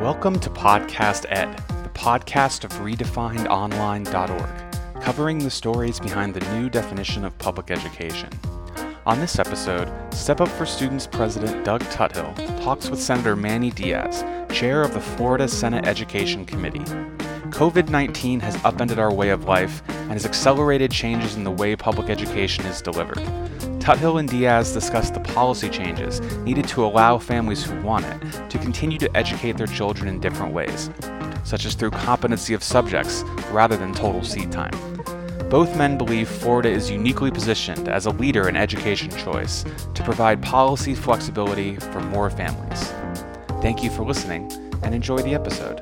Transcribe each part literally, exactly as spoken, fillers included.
Welcome to Podcast Ed, the podcast of redefined online dot org, covering the stories behind the new definition of public education. On this episode, Step Up for Students President Doug Tuthill talks with Senator Manny Diaz, chair of the Florida Senate Education Committee. covid nineteen has upended our way of life and has accelerated changes in the way public education is delivered. Tuthill and Diaz discussed the policy changes needed to allow families who want it to continue to educate their children in different ways, such as through competency of subjects rather than total seat time. Both men believe Florida is uniquely positioned as a leader in education choice to provide policy flexibility for more families. Thank you for listening and enjoy the episode.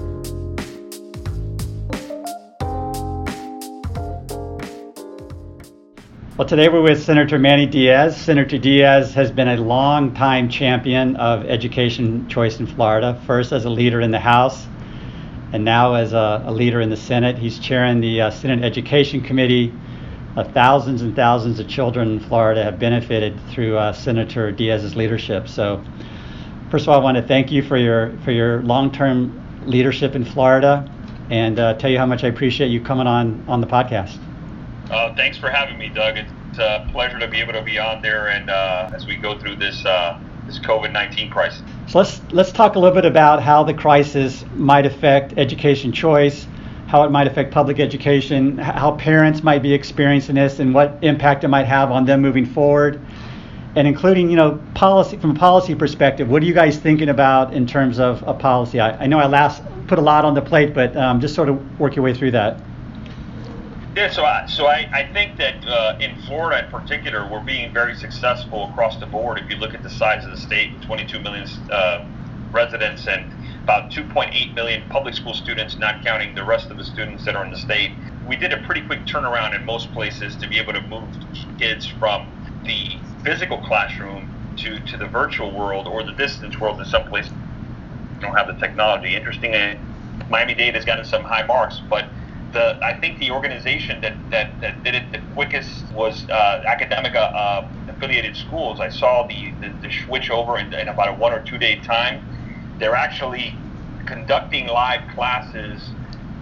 Well, today we're with Senator Manny Diaz. Senator Diaz has been a long-time champion of education choice in Florida, first as a leader in the House and now as a, a leader in the Senate. He's chairing the uh, Senate Education Committee. Uh, thousands and thousands of children in Florida have benefited through uh, Senator Diaz's leadership. So, first of all, I want to thank you for your for your long-term leadership in Florida and uh, tell you how much I appreciate you coming on on the podcast. Uh, thanks for having me, Doug. It's a pleasure to be able to be on there and uh, as we go through this uh, this covid nineteen crisis. So let's let's talk a little bit about how the crisis might affect education choice, how it might affect public education, how parents might be experiencing this, and what impact it might have on them moving forward, and including, you know, policy from a policy perspective. What are you guys thinking about in terms of a policy? I, I know I last put a lot on the plate, but um, just sort of work your way through that. Yeah, so I, so I, I think that uh, in Florida in particular, we're being very successful across the board. If you look at the size of the state, twenty-two million uh, residents and about two point eight million public school students, not counting the rest of the students that are in the state. We did a pretty quick turnaround in most places to be able to move kids from the physical classroom to, to the virtual world or the distance world in some places. We don't have the technology. Interestingly, Miami-Dade has gotten some high marks, but The, I think the organization that, that, that did it the quickest was uh, Academica uh, affiliated schools. I saw the, the, the switch over in, in about a one or two day time. They're actually conducting live classes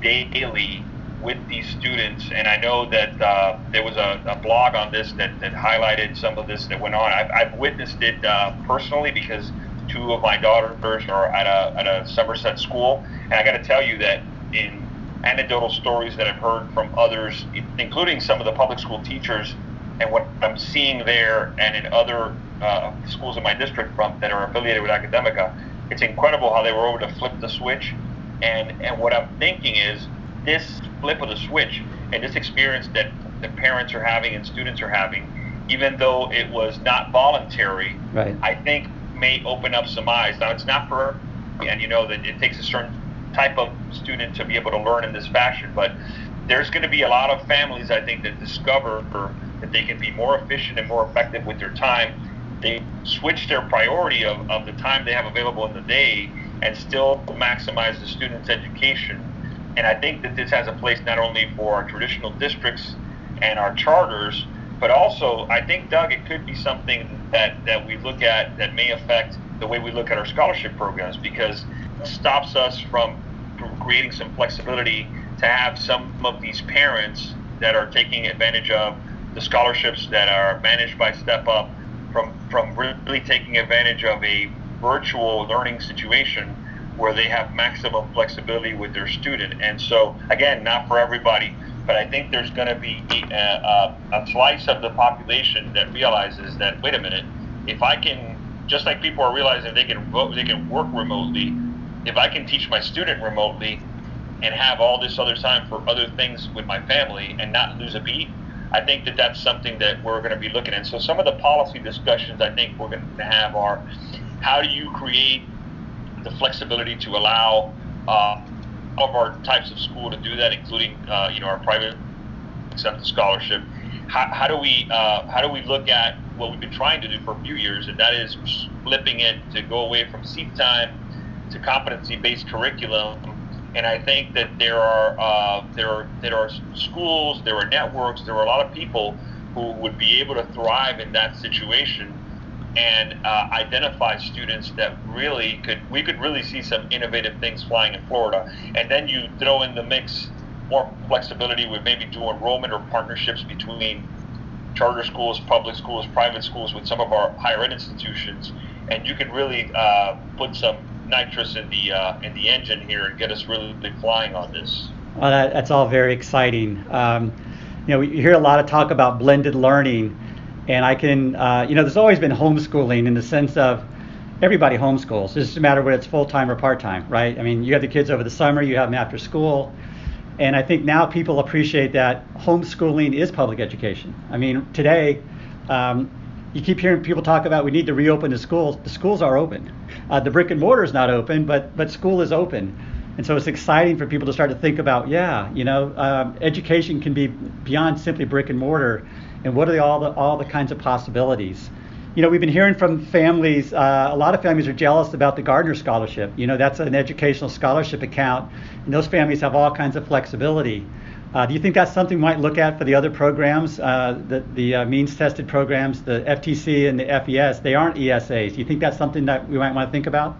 daily with these students, and I know that uh, there was a, a blog on this that, that highlighted some of this that went on. I've, I've witnessed it uh, personally because two of my daughters are at a, at a Somerset school, and I got to tell you that in anecdotal stories that I've heard from others, including some of the public school teachers, and what I'm seeing there and in other uh, schools in my district from that are affiliated with Academica, it's incredible how they were able to flip the switch. And and what I'm thinking is this flip of the switch and this experience that the parents are having and students are having, even though it was not voluntary, right, I think may open up some eyes. Now, it's not for, and you know that it takes a certain type of student to be able to learn in this fashion, but there's going to be a lot of families, I think, that discover that they can be more efficient and more effective with their time. They switch their priority of, of the time they have available in the day and still maximize the student's education. And I think that this has a place not only for our traditional districts and our charters, but also I think, Doug, it could be something that, that we look at that may affect the way we look at our scholarship programs, because it stops us from creating some flexibility to have some of these parents that are taking advantage of the scholarships that are managed by Step Up from, from really taking advantage of a virtual learning situation where they have maximum flexibility with their student. And so, again, not for everybody, but I think there's going to be a, a, a slice of the population that realizes that, wait a minute, if I can, just like people are realizing they can vote, they can work remotely, if I can teach my student remotely and have all this other time for other things with my family and not lose a beat, I think that that's something that we're going to be looking at. So some of the policy discussions I think we're going to have are, how do you create the flexibility to allow uh, all of our types of school to do that, including uh, you know, our private accepted scholarship. How, how do we uh, how do we look at what we've been trying to do for a few years, and that is flipping it to go away from seat time to competency-based curriculum. And I think that there are uh, there are there are schools, there are networks, there are a lot of people who would be able to thrive in that situation. and uh, identify students that really could, we could really see some innovative things flying in Florida. And then you throw in the mix more flexibility with maybe dual enrollment or partnerships between charter schools, public schools, private schools with some of our higher ed institutions, and you can really uh, put some nitrous in the uh, in the engine here and get us really flying on this. Well, that, that's all very exciting. Um, you know, we hear a lot of talk about blended learning, and I can, uh, you know, there's always been homeschooling in the sense of everybody homeschools. It doesn't matter whether it's full-time or part-time, right? I mean, you have the kids over the summer, you have them after school, and I think now people appreciate that homeschooling is public education. I mean, today, um, you keep hearing people talk about we need to reopen the schools. The schools are open. Uh, the brick and mortar is not open, but but school is open. And so it's exciting for people to start to think about, yeah, you know, um, education can be beyond simply brick and mortar, and what are the, all the all the kinds of possibilities? You know, we've been hearing from families, uh, a lot of families are jealous about the Gardner Scholarship. You know, that's an educational scholarship account, and those families have all kinds of flexibility. Uh, do you think that's something we might look at for the other programs, uh, the, the uh, means-tested programs, the F T C and the F E S? They aren't E S As. Do you think that's something that we might want to think about?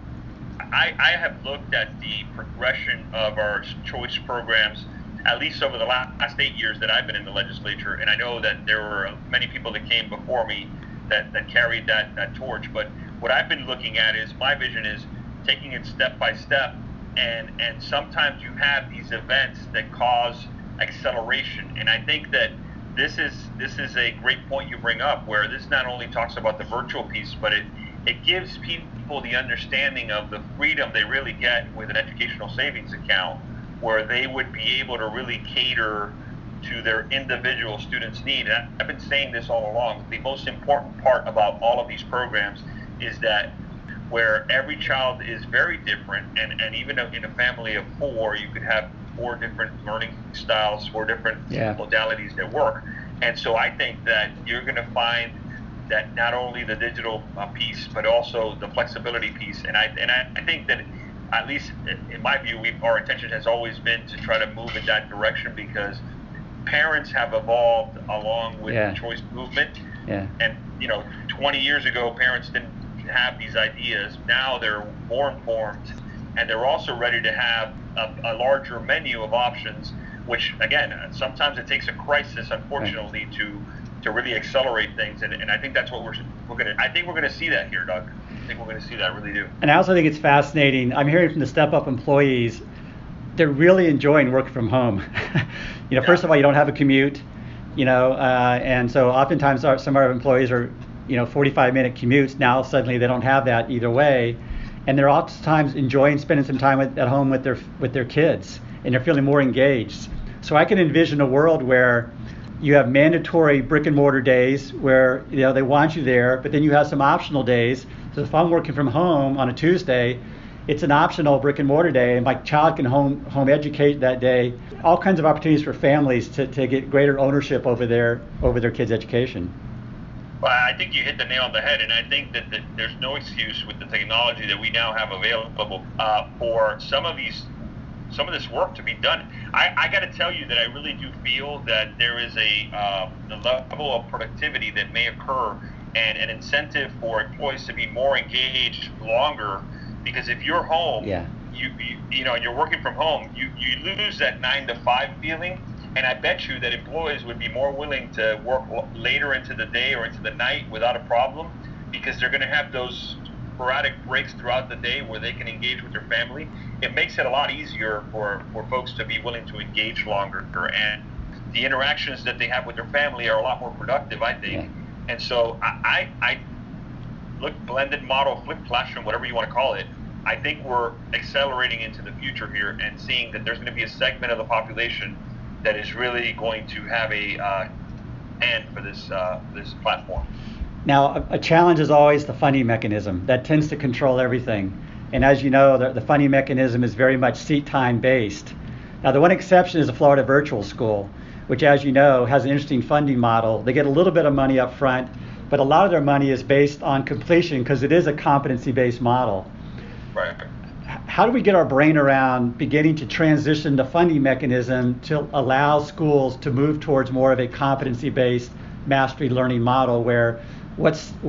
I, I have looked at the progression of our choice programs, at least over the last eight years that I've been in the legislature, and I know that there were many people that came before me that, that carried that, that torch. But what I've been looking at is, my vision is taking it step by step, and, and sometimes you have these events that cause acceleration. And I think that this is this is a great point you bring up, where this not only talks about the virtual piece, but it it gives people the understanding of the freedom they really get with an educational savings account, where they would be able to really cater to their individual students' need. And I've been saying this all along. The most important part about all of these programs is that where every child is very different, and, and even in a family of four, you could have four different learning styles, four different yeah. modalities that work. And so I think that you're going to find that not only the digital uh, piece, but also the flexibility piece. And I and I, I think that, at least in my view, we, our intention has always been to try to move in that direction, because parents have evolved along with yeah. the choice movement. Yeah. And, you know, twenty years ago, parents didn't have these ideas. Now they're more informed, and they're also ready to have a, a larger menu of options, which, again, sometimes it takes a crisis, unfortunately, right. to to really accelerate things. And, and I think that's what we're we're gonna. I think we're gonna see that here, Doug. I think we're gonna see that. I really do. And I also think it's fascinating. I'm hearing from the Step Up employees, they're really enjoying working from home. you know, yeah. First of all, you don't have a commute. You know, uh, and so oftentimes our, some of our employees are, you know, forty-five minute commutes. Now suddenly they don't have that either way, and they're oftentimes enjoying spending some time with, at home with their with their kids, and they're feeling more engaged. So I can envision a world where you have mandatory brick and mortar days where, you know, they want you there, but then you have some optional days. So if I'm working from home on a Tuesday, it's an optional brick and mortar day, and my child can home home educate that day. All kinds of opportunities for families to, to get greater ownership over their over their kids' education. Well, I think you hit the nail on the head, and I think that, that there's no excuse with the technology that we now have available uh, for some of these some of this work to be done. I, I got to tell you that I really do feel that there is a, uh, a level of productivity that may occur, and an incentive for employees to be more engaged longer. Because if you're home, yeah. you, you you know, and you're working from home, you, you lose that nine to five feeling. And I bet you that employees would be more willing to work later into the day or into the night without a problem, because they're going to have those sporadic breaks throughout the day where they can engage with their family. It makes it a lot easier for, for folks to be willing to engage longer, and the interactions that they have with their family are a lot more productive, I think. Yeah. And so I, I, I look, blended model, flipped classroom, whatever you want to call it, I think we're accelerating into the future here and seeing that there's going to be a segment of the population that is really going to have a uh, hand for this uh, this platform. Now, a, a challenge is always the funding mechanism. That tends to control everything. And as you know, the, the funding mechanism is very much seat time based. Now, the one exception is the Florida Virtual School, which, as you know, has an interesting funding model. They get a little bit of money up front, but a lot of their money is based on completion because it is a competency-based model. Right. How do we get our brain around beginning to transition the funding mechanism to allow schools to move towards more of a competency-based mastery learning model, where what's what's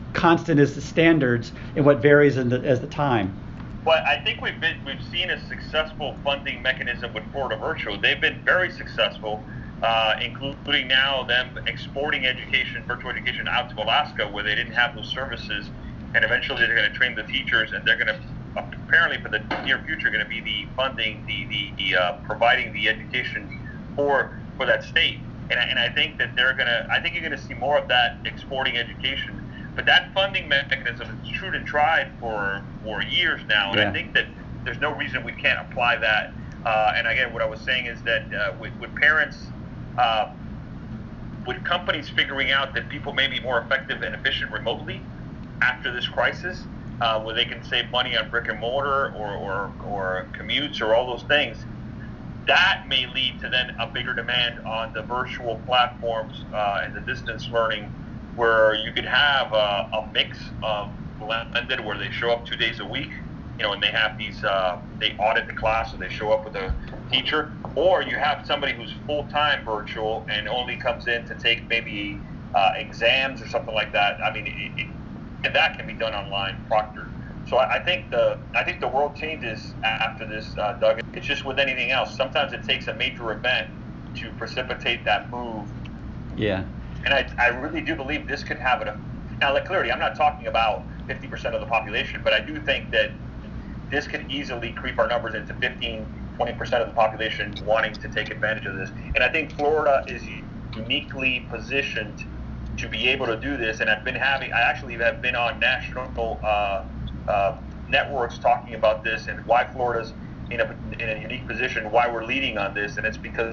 constant is the standards and what varies in the, as the time? Well, I think we've been we've seen a successful funding mechanism with Florida Virtual. They've been very successful, uh, including now them exporting education, virtual education, out to Alaska, where they didn't have those services, and eventually they're going to train the teachers, and they're going to apparently for the near future going to be the funding, the the, the uh, providing the education for for that state. And I, and I think that they're going to. I think you're going to see more of that exporting education. But that funding mechanism is true and tried for for years now, and yeah. I think that there's no reason we can't apply that. Uh, and again, what I was saying is that uh, with, with parents, uh, with companies figuring out that people may be more effective and efficient remotely after this crisis, uh, where they can save money on brick and mortar or, or, or commutes or all those things, that may lead to then a bigger demand on the virtual platforms uh, and the distance learning, where you could have a, a mix of blended, where they show up two days a week, you know, and they have these, uh, they audit the class, so they show up with a teacher, or you have somebody who's full-time virtual and only comes in to take maybe uh, exams or something like that. I mean, it, it, and that can be done online, proctored. So I, I think the I think the world changes after this, uh, Doug. It's just with anything else. Sometimes it takes a major event to precipitate that move. Yeah. And I, I really do believe this could have it. Now, like, clearly, I'm not talking about fifty percent of the population, but I do think that this could easily creep our numbers into fifteen, twenty percent of the population wanting to take advantage of this. And I think Florida is uniquely positioned to be able to do this. And I've been having, I actually have been on national uh, uh, networks talking about this and why Florida's in a, in a unique position, why we're leading on this. And it's because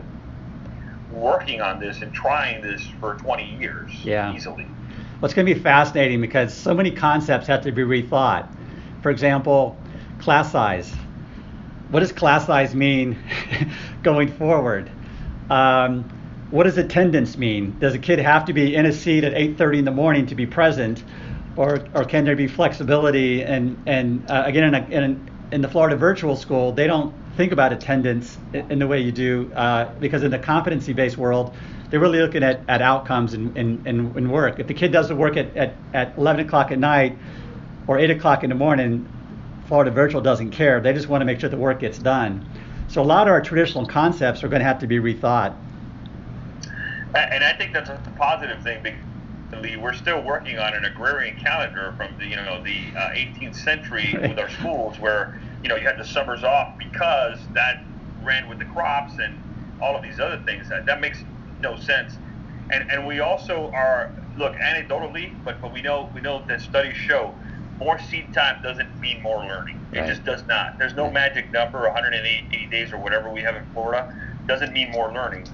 working on this and trying this for twenty years yeah. easily. Well, it's going to be fascinating because so many concepts have to be rethought. For example, class size. What does class size mean going forward? Um, what does attendance mean? Does a kid have to be in a seat at eight thirty in the morning to be present, or or can there be flexibility? And and uh, again, in, a, in in the Florida Virtual School, they don't think about attendance in the way you do, uh, because in the competency-based world, they're really looking at, at outcomes and, and, and, and work. If the kid does the work at, at, at eleven o'clock at night or eight o'clock in the morning, Florida Virtual doesn't care. They just want to make sure the work gets done. So a lot of our traditional concepts are going to have to be rethought. And I think that's a positive thing, because Lee, we're still working on an agrarian calendar from the you know the uh, eighteenth century with our schools, where you know you had the summers off because that ran with the crops and all of these other things. That, that makes no sense. And and we also are look anecdotally, but but we know we know that studies show more seat time doesn't mean more learning. It right. just does not. There's no magic number, one hundred eighty days or whatever we have in Florida, doesn't mean more learning.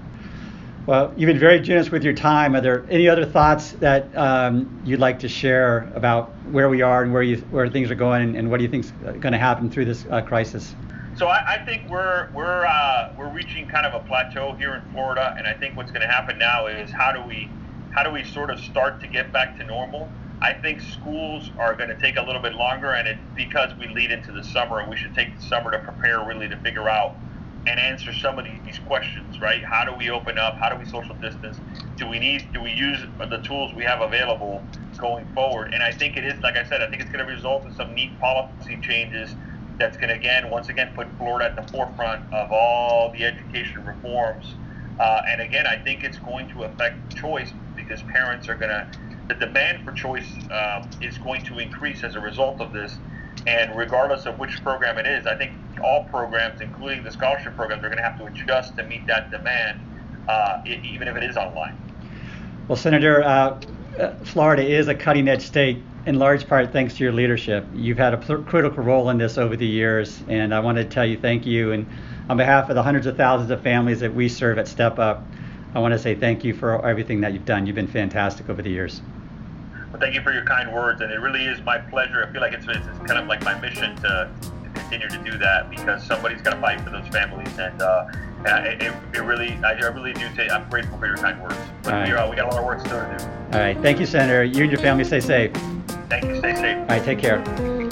Well, you've been very generous with your time. Are there any other thoughts that um, you'd like to share about where we are and where you where things are going, and, and what do you think is going to happen through this uh, crisis? So I, I think we're we're uh, we're reaching kind of a plateau here in Florida, and I think what's going to happen now is how do we how do we sort of start to get back to normal? I think schools are going to take a little bit longer, and it's because we lead into the summer, and we should take the summer to prepare really to figure out and answer some of these questions, right? How do we open up? How do we social distance? Do we need, do we use the tools we have available going forward? And I think it is, like I said, I think it's going to result in some neat policy changes that's going to, again, once again, put Florida at the forefront of all the education reforms. Uh, and again, I think it's going to affect choice, because parents are going to, the demand for choice um, is going to increase as a result of this. And regardless of which program it is, I think all programs, including the scholarship programs, are going to have to adjust to meet that demand, uh, it, even if it is online. Well, Senator, uh, Florida is a cutting-edge state, in large part thanks to your leadership. You've had a pl- critical role in this over the years, and I want to tell you thank you. And on behalf of the hundreds of thousands of families that we serve at Step Up, I want to say thank you for everything that you've done. You've been fantastic over the years. Well, thank you for your kind words, and it really is my pleasure. I feel like it's, it's kind of like my mission to, to continue to do that, because somebody's got to fight for those families, and, uh, and it, it really, I really do take, I'm grateful for your kind words. But right. we, are, we got a lot of work still to do. All right, thank you, Senator. You and your family stay safe. Thank you, stay safe. All right, take care.